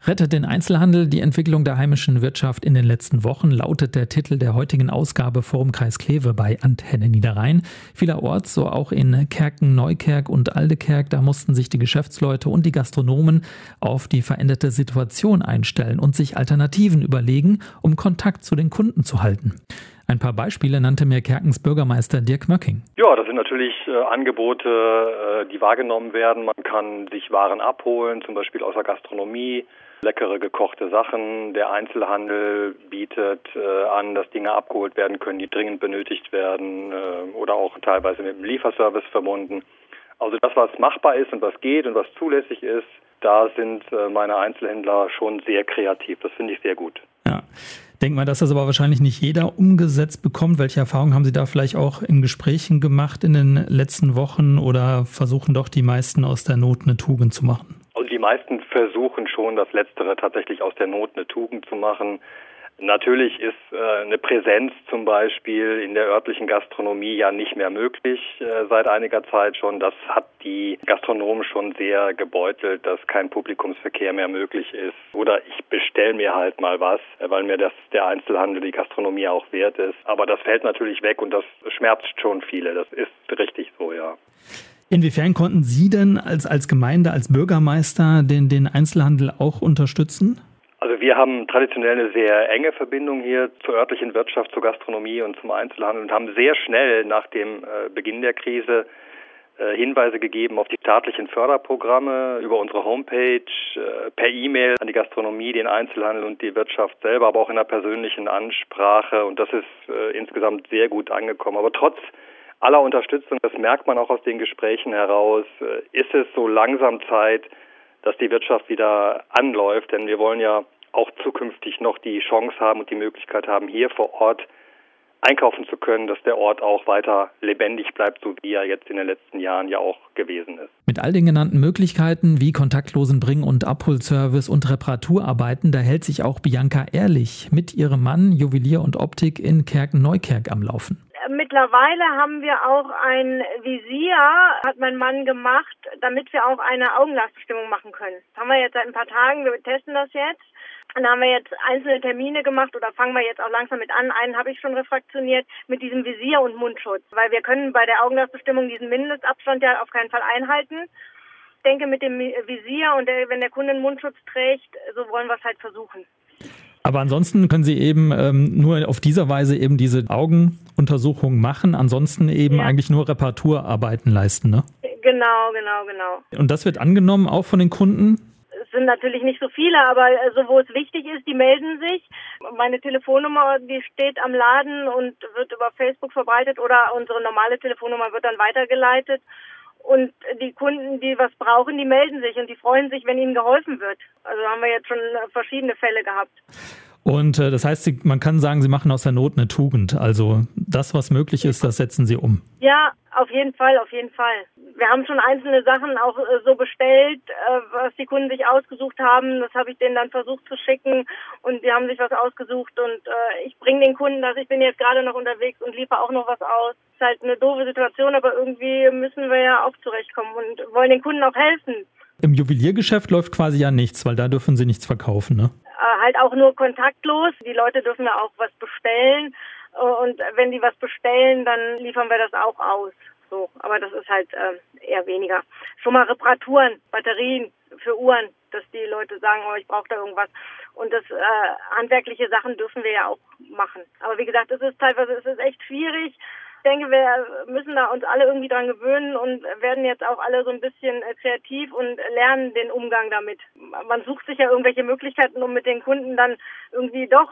Rettet den Einzelhandel, die Entwicklung der heimischen Wirtschaft in den letzten Wochen, lautet der Titel der heutigen Ausgabe Forum Kreis Kleve bei Antenne Niederrhein. Vielerorts, so auch in Kerken, Neukerk und Aldekerk, da mussten sich die Geschäftsleute und die Gastronomen auf die veränderte Situation einstellen und sich Alternativen überlegen, um Kontakt zu den Kunden zu halten. Ein paar Beispiele nannte mir Kerkens Bürgermeister Dirk Möcking. Ja, das sind natürlich Angebote, die wahrgenommen werden. Man kann sich Waren abholen, zum Beispiel aus der Gastronomie, leckere gekochte Sachen. Der Einzelhandel bietet an, dass Dinge abgeholt werden können, die dringend benötigt werden oder auch teilweise mit dem Lieferservice verbunden. Also das, was machbar ist und was geht und was zulässig ist, da sind meine Einzelhändler schon sehr kreativ. Das finde ich sehr gut. Ja. Denkt mal, dass das aber wahrscheinlich nicht jeder umgesetzt bekommt. Welche Erfahrungen haben Sie da vielleicht auch in Gesprächen gemacht in den letzten Wochen oder versuchen doch die meisten aus der Not eine Tugend zu machen? Also die meisten versuchen schon, das Letztere tatsächlich aus der Not eine Tugend zu machen. Natürlich ist eine Präsenz zum Beispiel in der örtlichen Gastronomie ja nicht mehr möglich seit einiger Zeit schon. Das hat die Gastronomen schon sehr gebeutelt, dass kein Publikumsverkehr mehr möglich ist. Oder ich bestelle mir halt mal was, weil mir das der Einzelhandel, die Gastronomie auch wert ist. Aber das fällt natürlich weg und das schmerzt schon viele. Das ist richtig so, ja. Inwiefern konnten Sie denn als Gemeinde, als Bürgermeister den Einzelhandel auch unterstützen? Also wir haben traditionell eine sehr enge Verbindung hier zur örtlichen Wirtschaft, zur Gastronomie und zum Einzelhandel und haben sehr schnell nach dem Beginn der Krise Hinweise gegeben auf die staatlichen Förderprogramme über unsere Homepage, per E-Mail an die Gastronomie, den Einzelhandel und die Wirtschaft selber, aber auch in einer persönlichen Ansprache. Und das ist insgesamt sehr gut angekommen. Aber trotz aller Unterstützung, das merkt man auch aus den Gesprächen heraus, ist es so langsam Zeit, dass die Wirtschaft wieder anläuft. Denn wir wollen ja auch zukünftig noch die Chance haben und die Möglichkeit haben, hier vor Ort einkaufen zu können, dass der Ort auch weiter lebendig bleibt, so wie er jetzt in den letzten Jahren ja auch gewesen ist. Mit all den genannten Möglichkeiten wie kontaktlosen Bring- und Abholservice und Reparaturarbeiten, da hält sich auch Bianca Ehrlich mit ihrem Mann Juwelier und Optik in Kerken-Neukerk am Laufen. Mittlerweile haben wir auch ein Visier, hat mein Mann gemacht, damit wir auch eine Augenlasbestimmung machen können. Das haben wir jetzt seit ein paar Tagen, wir testen das jetzt. Und da haben wir jetzt einzelne Termine gemacht oder fangen wir jetzt auch langsam mit an. Einen habe ich schon refraktioniert mit diesem Visier und Mundschutz, weil wir können bei der Augenlasbestimmung diesen Mindestabstand ja auf keinen Fall einhalten. Ich denke mit dem Visier und wenn der Kunde einen Mundschutz trägt, so wollen wir es halt versuchen. Aber ansonsten können Sie eben nur auf dieser Weise eben diese Augenuntersuchung machen, ansonsten eben eigentlich nur Reparaturarbeiten leisten, ne? Genau. Und das wird angenommen auch von den Kunden? Es sind natürlich nicht so viele, aber so wo es wichtig ist, die melden sich. Meine Telefonnummer, die steht am Laden und wird über Facebook verbreitet oder unsere normale Telefonnummer wird dann weitergeleitet. Und die Kunden, die was brauchen, die melden sich und die freuen sich, wenn ihnen geholfen wird. Also haben wir jetzt schon verschiedene Fälle gehabt. Und das heißt, man kann sagen, Sie machen aus der Not eine Tugend. Also das, was möglich ist, das setzen Sie um. Ja, auf jeden Fall. Wir haben schon einzelne Sachen auch so bestellt, was die Kunden sich ausgesucht haben. Das habe ich denen dann versucht zu schicken und die haben sich was ausgesucht und ich bringe den Kunden das. Ich bin jetzt gerade noch unterwegs und liefere auch noch was aus. Ist halt eine doofe Situation, aber irgendwie müssen wir ja auch zurechtkommen und wollen den Kunden auch helfen. Im Juweliergeschäft läuft quasi ja nichts, weil da dürfen Sie nichts verkaufen, ne? Halt auch nur kontaktlos. Die Leute dürfen ja auch was bestellen und wenn die was bestellen, dann liefern wir das auch aus. So, aber das ist halt eher weniger. Schon mal Reparaturen, Batterien für Uhren, dass die Leute sagen, oh, ich brauche da irgendwas. Und das handwerkliche Sachen dürfen wir ja auch machen. Aber wie gesagt, es ist echt schwierig. Ich denke, wir müssen da uns alle irgendwie dran gewöhnen und werden jetzt auch alle so ein bisschen kreativ und lernen den Umgang damit. Man sucht sich ja irgendwelche Möglichkeiten, um mit den Kunden dann irgendwie doch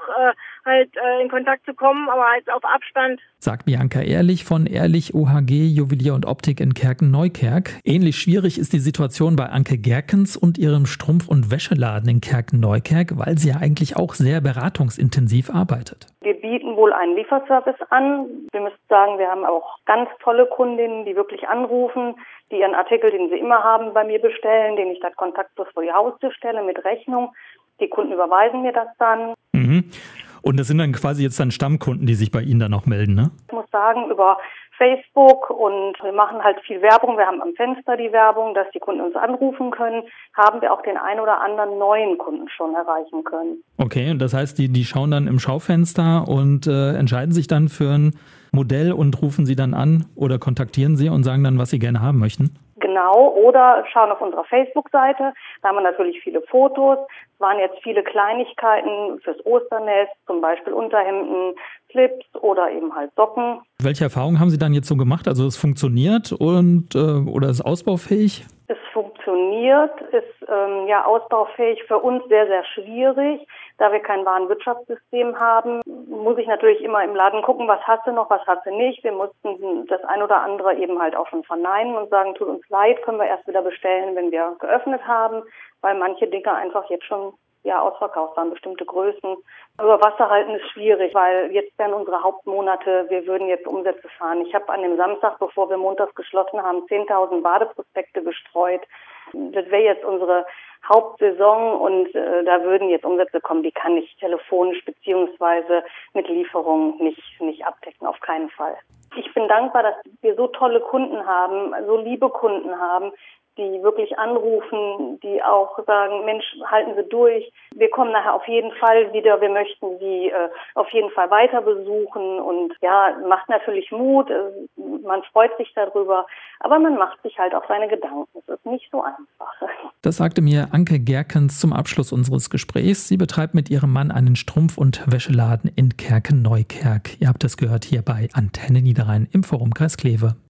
in Kontakt zu kommen, aber halt auf Abstand. Sagt Bianca Ehrlich von Ehrlich OHG Juwelier und Optik in Kerken-Neukerk. Ähnlich schwierig ist die Situation bei Anke Gerkens und ihrem Strumpf- und Wäscheladen in Kerken-Neukerk, weil sie ja eigentlich auch sehr beratungsintensiv arbeitet. Wir bieten wohl einen Lieferservice an. Wir müssen sagen, wir haben auch ganz tolle Kundinnen, die wirklich anrufen, die ihren Artikel, den sie immer haben, bei mir bestellen, den ich dann kontaktlos vor die Haustür stelle mit Rechnung. Die Kunden überweisen mir das dann. Mhm. Und das sind dann quasi jetzt dann Stammkunden, die sich bei Ihnen dann noch melden, ne? Ich muss sagen, über Facebook und wir machen halt viel Werbung. Wir haben am Fenster die Werbung, dass die Kunden uns anrufen können, haben wir auch den ein oder anderen neuen Kunden schon erreichen können. Okay, und das heißt, die schauen dann im Schaufenster und entscheiden sich dann für ein Modell und rufen Sie dann an oder kontaktieren Sie und sagen dann, was Sie gerne haben möchten? Genau, oder schauen auf unserer Facebook-Seite. Da haben wir natürlich viele Fotos. Es waren jetzt viele Kleinigkeiten fürs Osternest, zum Beispiel Unterhemden, Slips oder eben halt Socken. Welche Erfahrungen haben Sie dann jetzt so gemacht? Also es funktioniert und oder ist ausbaufähig? Es funktioniert, ist ausbaufähig, für uns sehr, sehr schwierig. Da wir kein Warenwirtschaftssystem haben, muss ich natürlich immer im Laden gucken, was hast du noch, was hast du nicht. Wir mussten das ein oder andere eben halt auch schon verneinen und sagen, tut uns leid, können wir erst wieder bestellen, wenn wir geöffnet haben, weil manche Dinge einfach jetzt schon ausverkauft waren, bestimmte Größen. Über Wasser halten ist schwierig, weil jetzt wären unsere Hauptmonate, wir würden jetzt Umsätze fahren. Ich habe an dem Samstag, bevor wir montags geschlossen haben, 10.000 Badeprospekte gestreut. Das wäre jetzt unsere Hauptsaison und da würden jetzt Umsätze kommen, die kann ich telefonisch beziehungsweise mit Lieferungen nicht abdecken, auf keinen Fall. Ich bin dankbar, dass wir so tolle Kunden haben, so liebe Kunden haben, die wirklich anrufen, die auch sagen, Mensch, halten Sie durch. Wir kommen nachher auf jeden Fall wieder. Wir möchten Sie auf jeden Fall weiter besuchen. Und ja, macht natürlich Mut. Man freut sich darüber. Aber man macht sich halt auch seine Gedanken. Es ist nicht so einfach. Das sagte mir Anke Gerkens zum Abschluss unseres Gesprächs. Sie betreibt mit ihrem Mann einen Strumpf- und Wäscheladen in Kerken-Neukerk. Ihr habt das gehört hier bei Antenne Niederrhein im Forumkreis Kleve.